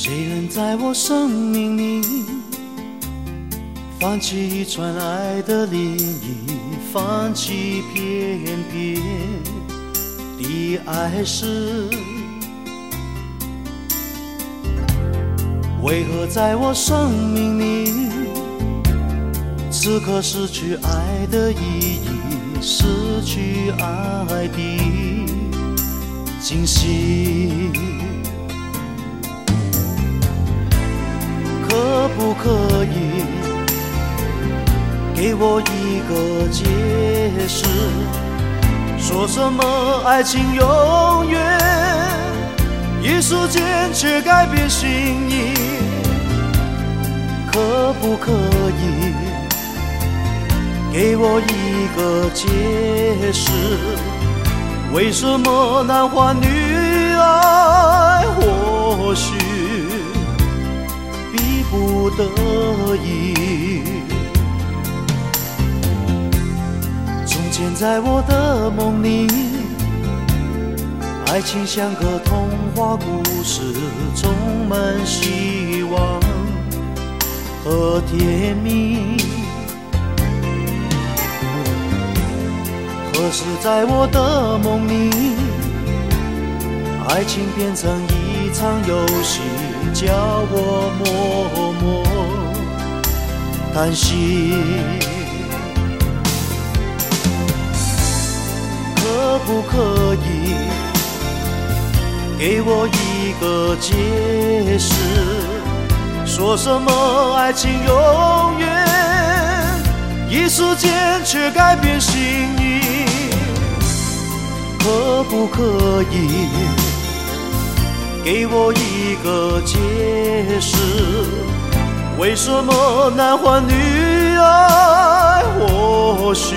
谁能在我生命里放弃一串爱的涟漪，放弃片片的爱诗？为何在我生命里，此刻失去爱的意义，失去爱的惊喜？可不可以给我一个解释？说什么爱情永远，一时间却改变心意？可不可以给我一个解释？为什么男欢女爱或许逼不得已？从前在我的梦里，爱情像个童话故事，充满希望和甜蜜。可是在我的梦里，爱情变成一场游戏，叫我默默叹息。可不可以给我一个解释？说什么爱情永远，一时间却改变心意？可不可以给我一个解释？为什么男欢女爱或许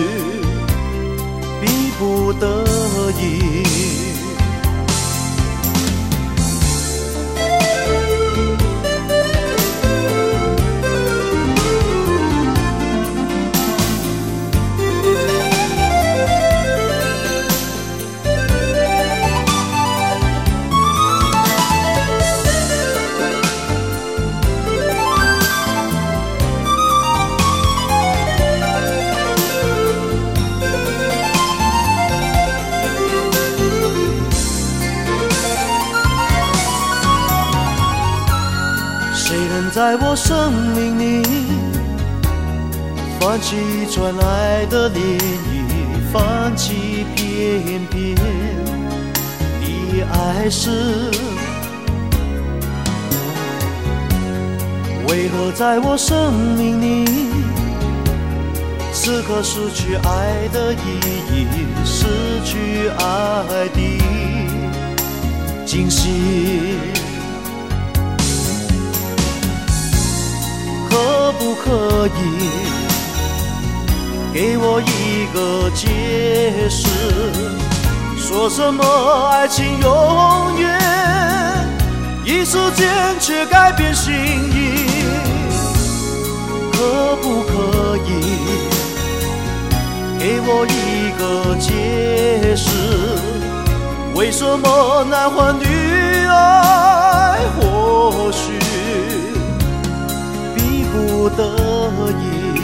逼不得已？在我生命里放弃一串爱的涟漪，放弃片片的爱诗。为何在我生命里，此刻失去爱的意义，失去爱的惊喜？可不可以给我一个解释？说什么爱情永远，一时间却改变心意？可不可以给我一个解释？为什么男欢女爱或许不得已？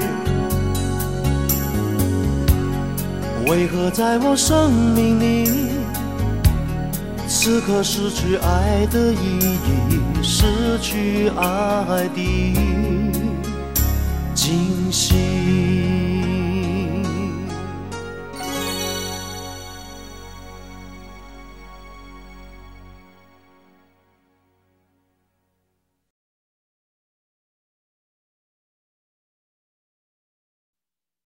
为何在我生命里，此刻失去爱的意义，失去爱的惊喜？